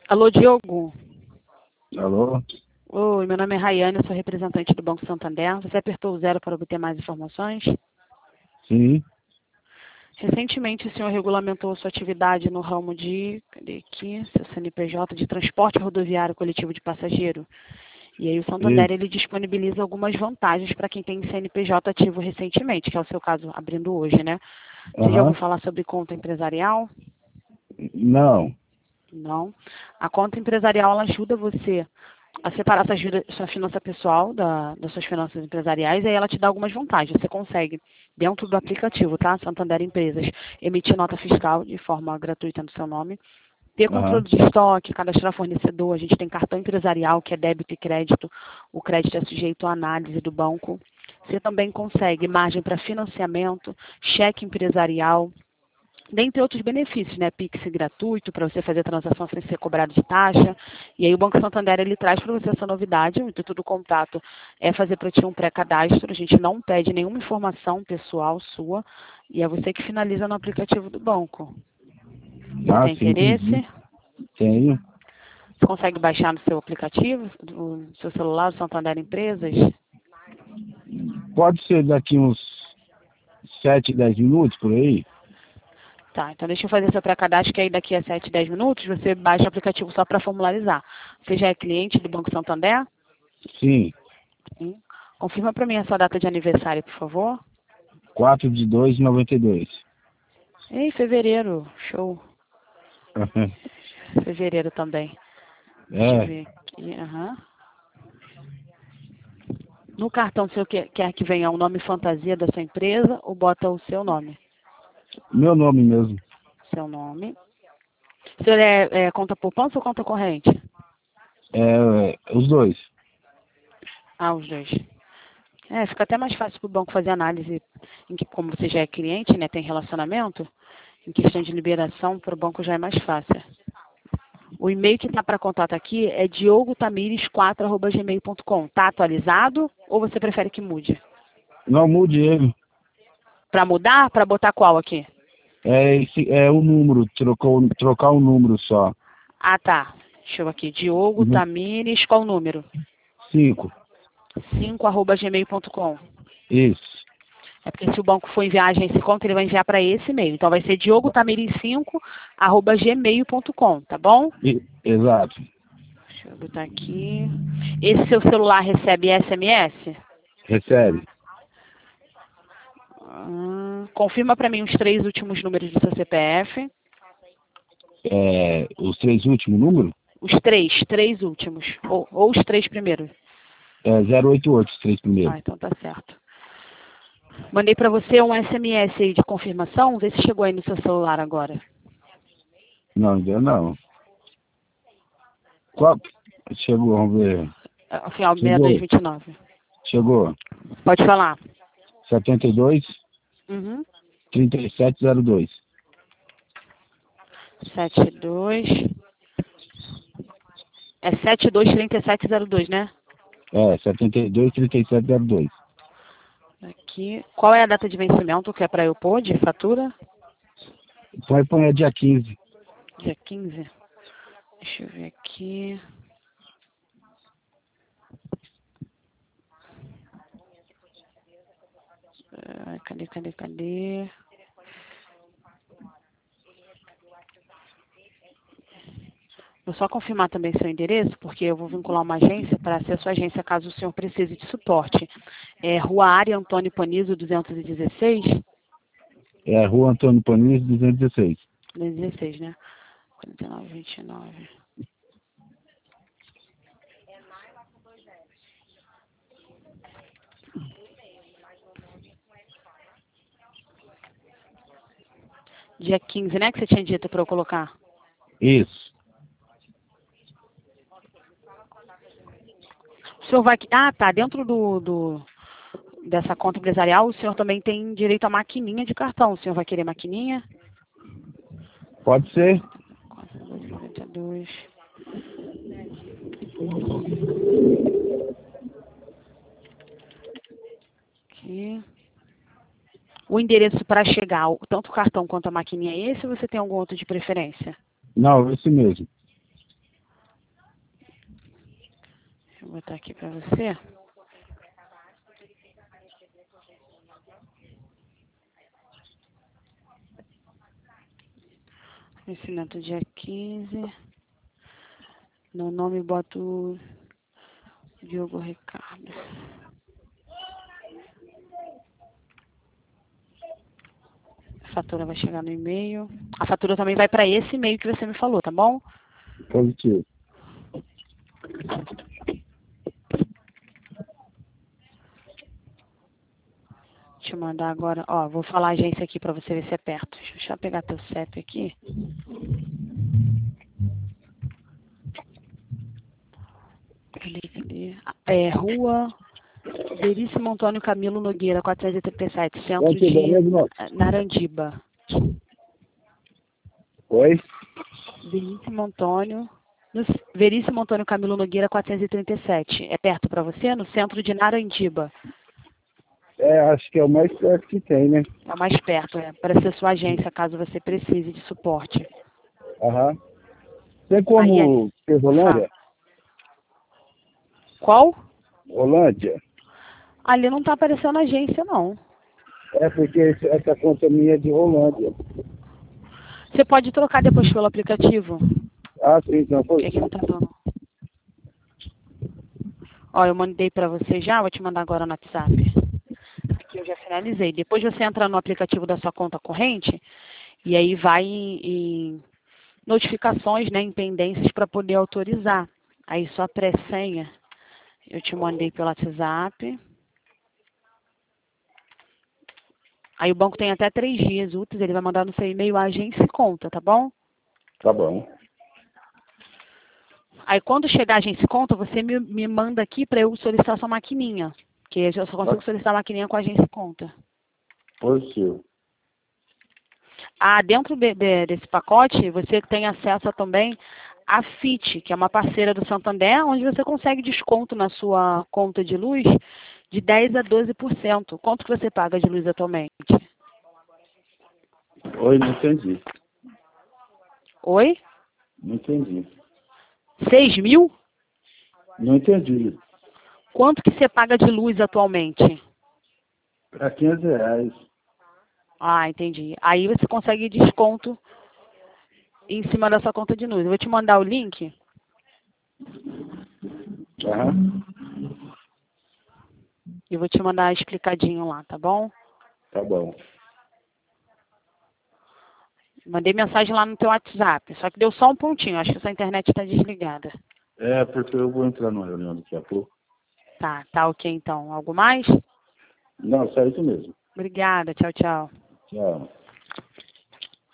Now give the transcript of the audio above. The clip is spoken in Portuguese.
Alô, Diogo. Alô? Oi, meu nome é Rayane, eu sou representante do Banco Santander. Você apertou o 0 para obter mais informações? Sim. Recentemente, o senhor regulamentou sua atividade no ramo de, cadê aqui, seu CNPJ, de transporte rodoviário coletivo de passageiro. E aí o Santander, Isso. ele disponibiliza algumas vantagens para quem tem CNPJ ativo recentemente, que é o seu caso abrindo hoje, né? Você já ouviu Aham. falar sobre conta empresarial? Não. Não. A conta empresarial, ela ajuda você a separar sua finança pessoal das suas finanças empresariais, e aí ela te dá algumas vantagens. Você consegue, dentro do aplicativo, tá? Santander Empresas, emitir nota fiscal de forma gratuita no seu nome, ter Aham. controle de estoque, cadastrar fornecedor. A gente tem cartão empresarial, que é débito e crédito. O crédito é sujeito à análise do banco. Você também consegue margem para financiamento, cheque empresarial, dentre outros benefícios, né? Pix gratuito para você fazer transação sem ser cobrado de taxa. E aí o Banco Santander, ele traz para você essa novidade. O intuito do contato é fazer para ti um pré-cadastro. A gente não pede nenhuma informação pessoal sua e é você que finaliza no aplicativo do banco. Você Ah, tem sim, entendi. interesse? Tenho. Você consegue baixar no seu aplicativo, no seu celular, do Santander Empresas? Pode ser daqui uns 7, 10 minutos por aí? Tá, então deixa eu fazer seu pré-cadastro, que aí daqui a 7, 10 minutos você baixa o aplicativo só para formularizar. Você já é cliente do Banco Santander? Sim. Sim. Confirma para mim a sua data de aniversário, por favor. 4/2/92. Ei, fevereiro. Show. Aham. Fevereiro também. Deixa eu É. ver aqui. Aham. No cartão, o senhor quer que venha o nome fantasia da sua empresa ou bota o seu nome? Meu nome mesmo. Seu nome. O senhor é conta poupança ou conta corrente? Os dois. Ah, os dois. É, fica até mais fácil para o banco fazer análise, em que, como você já é cliente, né, tem relacionamento, em questão de liberação, para o banco já é mais fácil. O e-mail que está para contato aqui é diogotamires4@gmail.com. Está atualizado ou você prefere que mude? Não mude ele. Para mudar, para botar qual aqui? É o número. Trocar o número só. Ah, tá. Deixa eu aqui. Diogo Uhum. Tamires, qual o número? 5. 5@gmail.com. Isso. É porque se o banco for enviar a agência conta, ele vai enviar para esse e-mail. Então vai ser diogotamires5@gmail.com, tá bom? Exato. Deixa eu botar aqui. Esse seu celular recebe SMS? Recebe. Confirma para mim os 3 últimos números do seu CPF. Os 3 últimos números? Os três últimos. Ou os 3 primeiros. 088, os 3 Ah, primeiros. então tá certo. Mandei para você um SMS aí de confirmação. Vê se chegou aí no seu celular agora. Não, ainda não. Qual? Chegou, vamos ver. Ao final do Chegou. 6229. Chegou. Pode falar. 72 Uhum. 3702. 72. É 723702, né? 72 3702. Aqui. Qual é a data de vencimento que é para eu pôr de fatura? Põe dia 15. Dia 15. Deixa eu ver aqui. Cadê? Vou só confirmar também seu endereço, porque eu vou vincular uma agência para ser a sua agência caso o senhor precise de suporte. É Rua Área Antônio Panizo, 216? Rua Antônio Panis, 216. 216, né? 4929. Dia 15, né, que você tinha dito para eu colocar? Isso. O senhor vai... Ah, tá. Dentro dessa conta empresarial, o senhor também tem direito à maquininha de cartão. O senhor vai querer maquininha? Pode ser. 492. Aqui. O endereço para chegar, tanto o cartão quanto a maquininha é esse ou você tem algum outro de preferência? Não, esse mesmo. Vou botar aqui para você. Vencimento dia 15. No nome boto Diogo Ricardo. A fatura vai chegar no e-mail. A fatura também vai para esse e-mail que você me falou, tá bom? Positivo. Deixa eu mandar agora. Ó, vou falar a agência aqui para você ver se é perto. Deixa eu pegar teu CEP aqui. Cadê? É, Rua Veríssimo Antônio Camilo Nogueira, 437, centro de Narandiba. Oi? Veríssimo Antônio Camilo Nogueira, 437. É perto para você? No centro de Narandiba. É, acho que é o mais perto que tem, né? É o mais perto, para ser sua agência, caso você precise de suporte. Aham. Tem como ter Rolândia? Qual? Rolândia? Ali não está aparecendo agência, não. É porque essa conta minha é de Rolândia. Você pode trocar depois pelo aplicativo. Ah, sim, então Por foi. que que não tá dando? Ó, eu mandei para você já, vou te mandar agora no WhatsApp. Aqui eu já finalizei. Depois você entra no aplicativo da sua conta corrente e aí vai em notificações, né, em pendências para poder autorizar. Aí sua pré-senha eu te mandei pelo WhatsApp. Aí o banco tem até 3 dias úteis, ele vai mandar no seu e-mail a agência e conta, tá bom? Tá bom. Aí quando chegar a agência e conta, você me manda aqui para eu solicitar sua maquininha. Que eu só consigo solicitar a maquininha com a agência e conta. Positivo. Ah, dentro desse pacote, você tem acesso também à FIT, que é uma parceira do Santander, onde você consegue desconto na sua conta de luz de 10% a 12%. Quanto que você paga de luz atualmente? Oi, não entendi. Oi? Não entendi. 6 mil? Não entendi. Quanto que você paga de luz atualmente? Para R$ 15. Ah, entendi. Aí você consegue desconto em cima da sua conta de luz. Eu vou te mandar o link. Aham. E vou te mandar explicadinho lá, tá bom? Tá bom. Mandei mensagem lá no teu WhatsApp. Só que deu só um pontinho. Acho que sua internet está desligada. É, porque eu vou entrar numa reunião daqui a pouco. Tá ok então. Algo mais? Não, só isso mesmo. Obrigada. Tchau, tchau. Tchau.